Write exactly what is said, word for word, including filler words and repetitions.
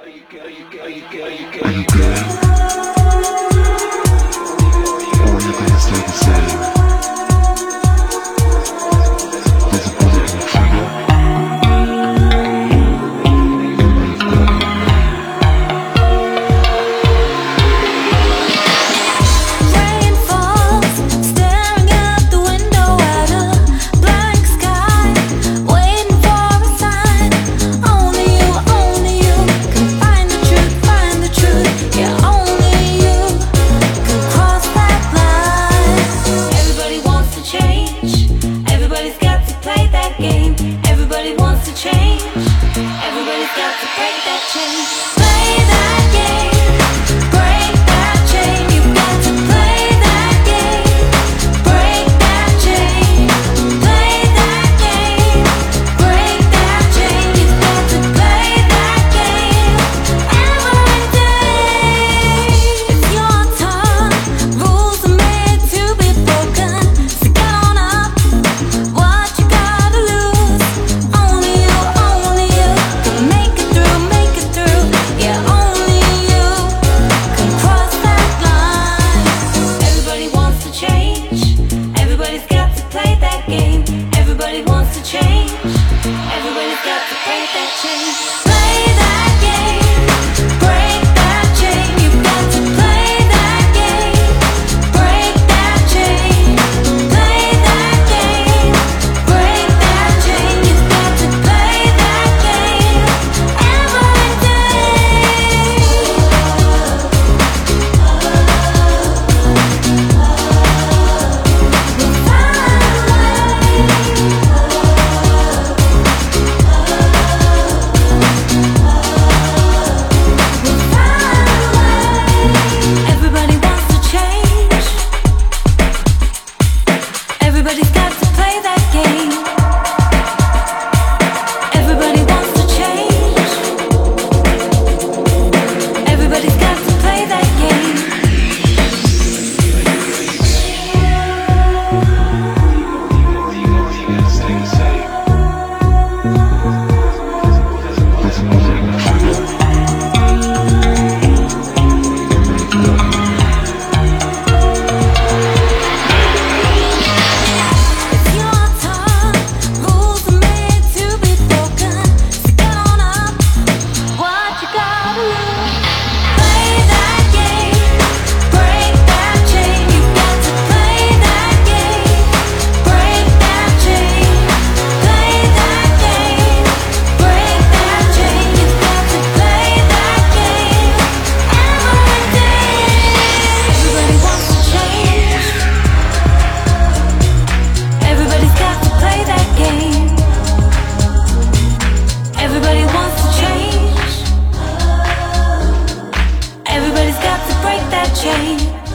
Are you good? Or are you gonna stay the same? There's a bullet in the trigger. Rain falls, staring out the window at a blank sky, waiting for a sign. Only you, only you can find the truth, find the truth. Yeah, only you can cross that line. Everybody wants to change. Everybody's got to play that game. Everybody wants to change. Everybody's got to break that chain. Play that game. Break that chain. You've got to play that game. Break that chain. Play that game. Break that chain. You've got to play that game every day. It's your turn. Rules are made to be broken. So get on up. What you gotta lose? Only you, only you can make it through, make it through. Yeah, only you can cross that line. Everybody wants to change. Everybody's got to play that game. Everybody wants to change. Everybody's got to break that chain. Play that game. Break that chain. You've got to play that game. Break that chain. Play that game. Break that chain. You've got to play that game every day. We'll Everybody wants to change. Everybody's got to play that game. Everybody wants to change. Everybody's got to play that game. There's a bullet in the trigger. It's your turn. Rules are made to be broken. So get on up. What you gotta lose? Play that game. Break that chain. You've got to play that game. Break that chain. Play that game. Break that chain. You've got to play that game every day. Everybody wants to change. Everybody's got to play that game. Everybody wants to change. Everybody's got to break that chain.